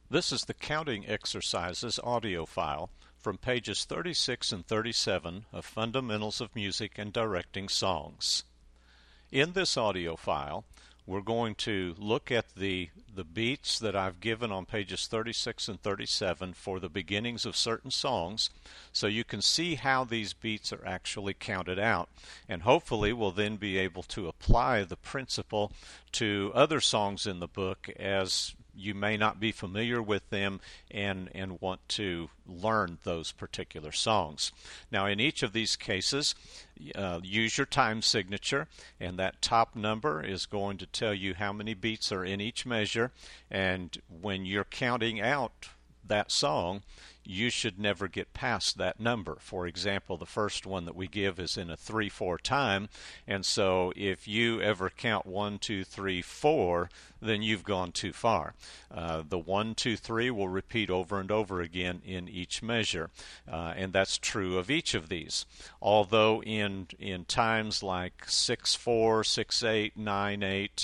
This is the Counting Exercises audio file from pages 36 and 37 of Fundamentals of Music and Directing Songs. In this audio file, we're going to look at the beats that I've given on pages 36 and 37 for the beginnings of certain songs, so you can see how these beats are actually counted out, and hopefully we'll then be able to apply the principle to other songs in the book as you may not be familiar with them and want to learn those particular songs. Now, in each of these cases, use your time signature, and that top number is going to tell you how many beats are in each measure, and when you're counting out that song, you should never get past that number. For example, the first one that we give is in a 3/4 time, and so if you ever count 1, 2, 3, 4, then you've gone too far. The 1, 2, 3 will repeat over and over again in each measure, and that's true of each of these. Although in times like 6/4, 6/8, 9/8,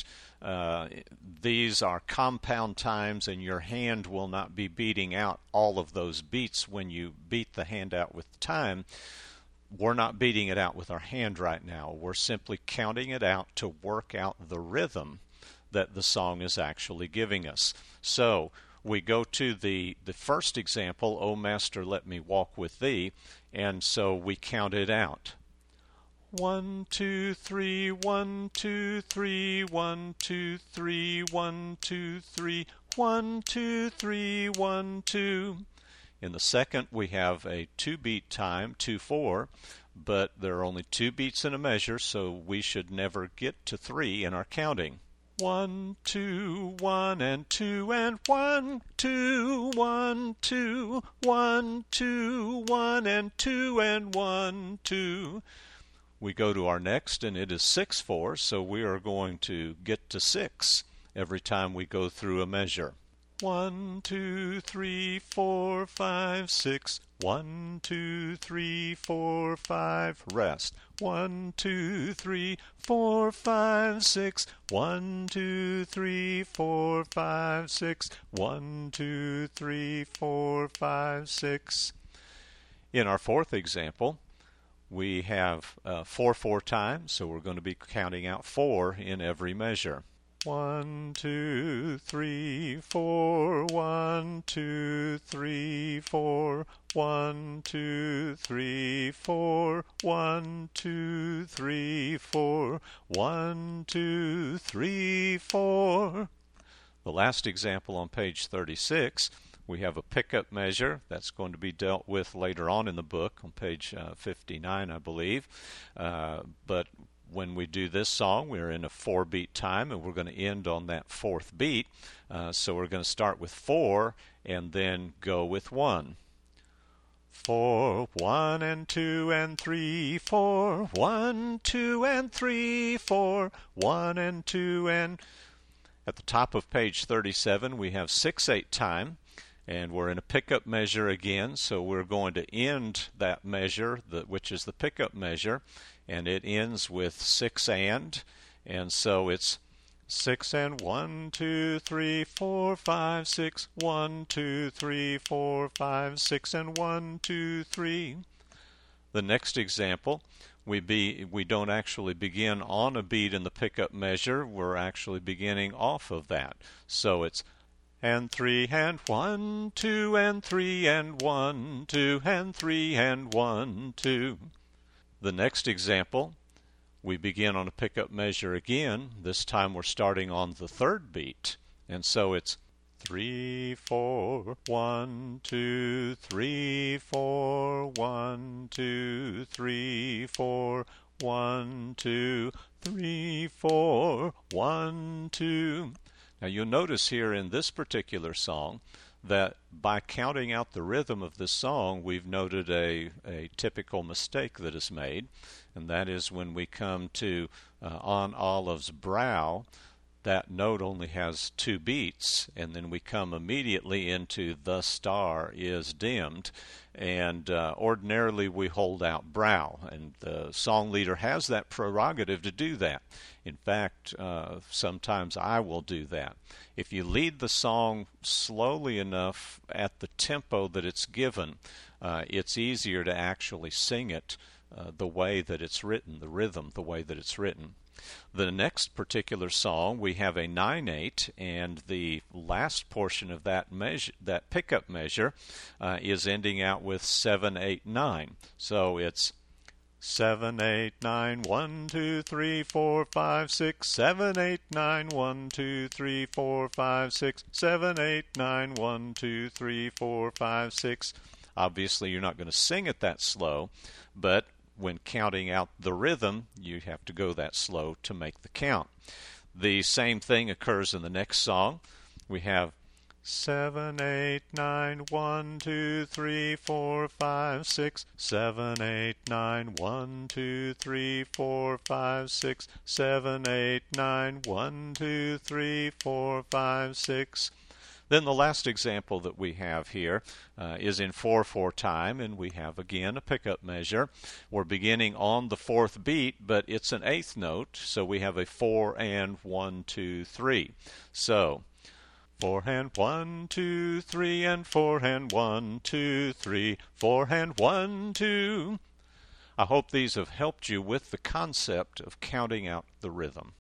these are compound times, and your hand will not be beating out all of those beats when you beat the hand out with time. We're not beating it out with our hand right now. We're simply counting it out to work out the rhythm that the song is actually giving us. So we go to the first example, "O Master, let me walk with thee," and so we count it out. 1, 2, 3, 1, 2, 3, 1, 2, 3, 1, 2, 3, 1, 2, 3, 1, 2. In the second, we have a 2-beat time, 2/4, but there are only 2 beats in a measure, so we should never get to 3 in our counting. 1, 2, 1 and 2 and 1, 2, 1, 2, 1, 2, 1 and 2 and 1, 2. We go to our next, and it is 6/4, so we are going to get to 6 every time we go through a measure. 1, 2, 3, 4, 5, 6. 1, 2, 3, 4, 5. Rest. 1, 2, 3, 4, 5, 6. 1, 2, 3, 4, 5, 6. 1, 2, 3, 4, 5, 6. In our fourth example, we have 4/4 time, so we're going to be counting out 4 in every measure. 1, 2, 3, 4, 1, 2, 3, 4, 1, 2, 3, 4, 1, 2, 3, 4, 1, 2, 3, 4. The last example on page 36, we have a pickup measure that's going to be dealt with later on in the book on page 59, I believe. But when we do this song, we're in a 4-beat time, and we're going to end on that 4th beat. So we're going to start with 4 and then go with 1. 4, 1 and 2 and 3, 4, 1, 2 and 3, 4, 1 and 2 and... At the top of page 37, we have 6/8 time, and we're in a pickup measure again, so we're going to end that measure, which is the pickup measure, and it ends with 6 and so it's 6 and 1, 2, 3, 4, 5, 6, 1, 2, 3, 4, 5, 6, and 1, 2, 3. The next example, we don't actually begin on a beat in the pickup measure, we're actually beginning off of that. So it's and 3 and 1, 2 and 3 and 1, 2 and 3 and 1, 2. The next example, we begin on a pickup measure again. This time we're starting on the 3rd beat, and so it's 3, 4, 1, 2, 3, 4, 1, 2, 3, 4, 1, 2, 3, 4, 1, 2. Now you'll notice here in this particular song that by counting out the rhythm of this song, we've noted a typical mistake that is made, and that is when we come to On Olive's Brow, that note only has 2 beats, and then we come immediately into the star is dimmed, and ordinarily we hold out brow, and the song leader has that prerogative to do that. In fact, sometimes I will do that. If you lead the song slowly enough at the tempo that it's given, it's easier to actually sing it the way that it's written, the rhythm, the way that it's written. The next particular song, we have a 9/8, and the last portion of that measure, that pickup measure, is ending out with 7/8/9. So it's 7/8/9, 1 2 3 4 5 6, 7/8/9, 1 2 3 4 5 6, 7/8/9, 1 2 3 4 5 6. Obviously, you're not going to sing it that slow, but when counting out the rhythm, you have to go that slow to make the count. The same thing occurs in the next song. We have 7/8/9, 1 2 3 4 5 6, 7/8/9, 1 2 3 4 5 6, 7/8/9, 1 2 3 4 5 6. Then the last example that we have here is in 4/4 time, and we have again a pickup measure. We're beginning on the 4th beat, but it's an 8th note, so we have a 4 and 1 2 3. So 4 and 1 2 3 and 4 and 1 2 3, 4 and 1 2. I hope these have helped you with the concept of counting out the rhythm.